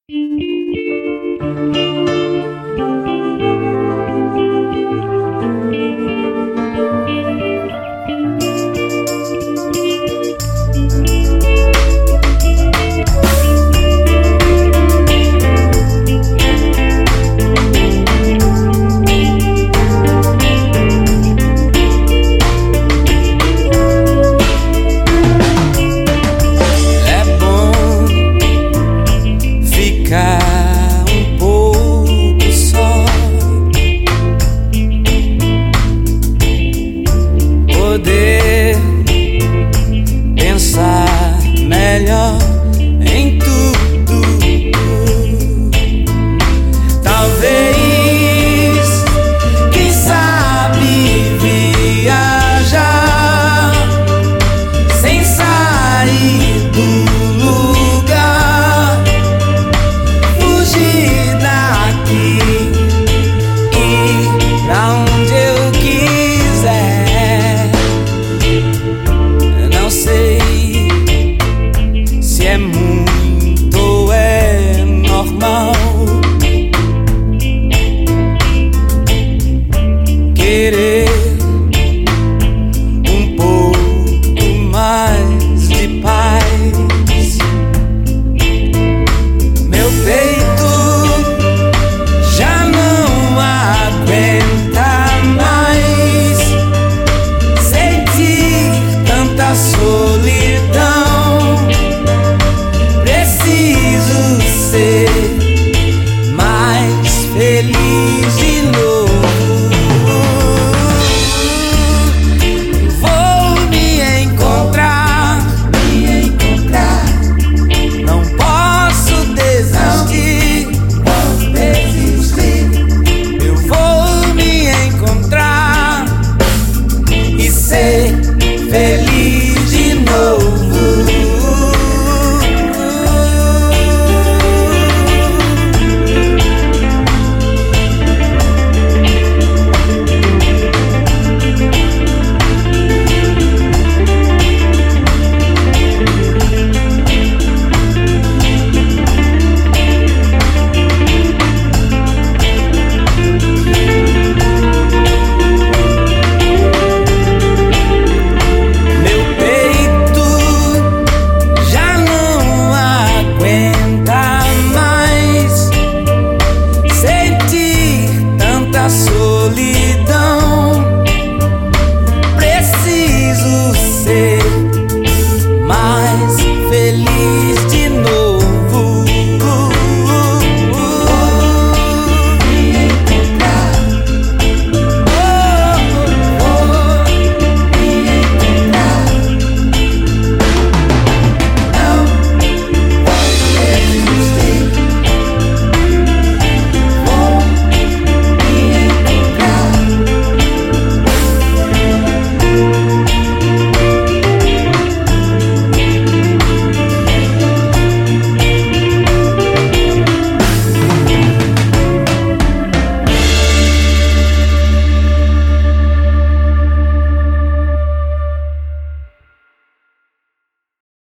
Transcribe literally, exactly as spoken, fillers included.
Poder pensar melhor em tudo. Talvez, quem sabe, viajar sem sair do lugar, fugir daqui e ir pra onde eu quiser. Não sei se é muito ou é normal querer um pouco mais de paz. Meu peito já não aguenta mais sentir tanta solidão. Preciso ser